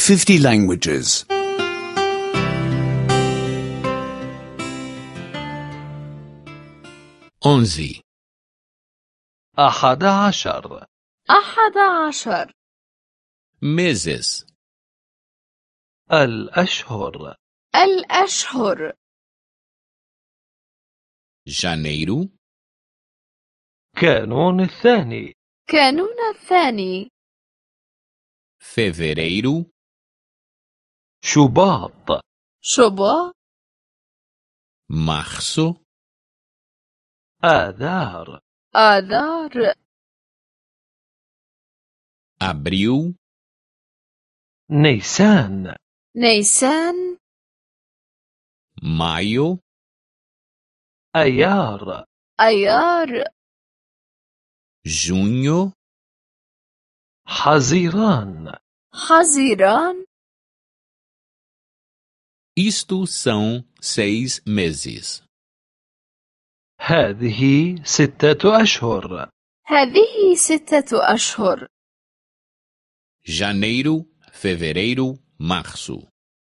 50 languages. 11 11 11 meses, الأشهر الأشهر janeiro, كانون الثاني كانون الثاني fevereiro, شباط شباط março, آذار آذار abril, نيسان نيسان maio, أيار أيار junho, حزيران حزيران. isto são 6 meses. هذه 6 أشهر هذه 6 أشهر. Janeiro, fevereiro, março.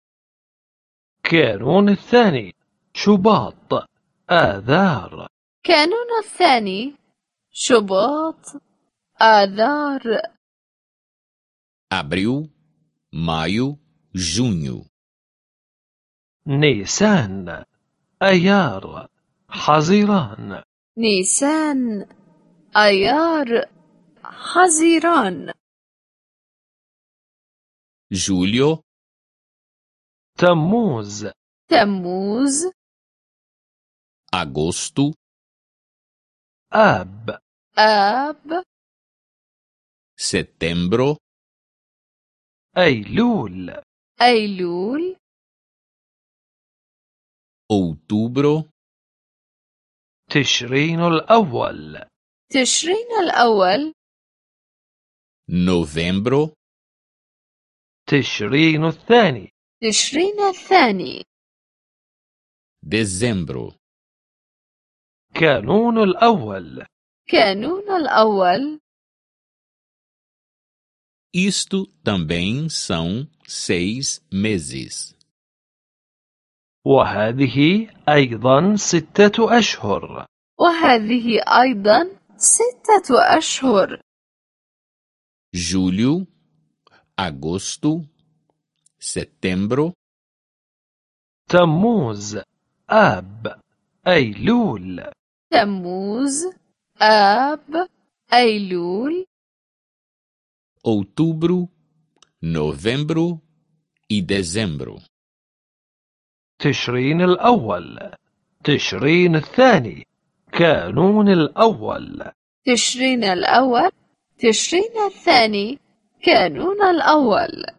كانون الثاني شباط آذار كانون الثاني شباط آذار Abril, maio, junho. نيسان أيار حزيران نيسان أيار حزيران. Julho, تموز تموز agosto, آب آب setembro, أيلول أيلول outubro, تشرين الأول تشرين الأول novembro, تشرين الثاني تشرين الثاني dezembro. كانون الأول كانون الأول. Isto também são 6 meses. وهذه أيضا 6 أشهر وهذه أيضا 6 أشهر. Julho, agosto, setembro, تموز آب أيلول تموز آب أيلول outubro, novembro e dezembro. تشرين الأول تشرين الثاني كانون الأول تشرين الأول تشرين الثاني كانون الأول.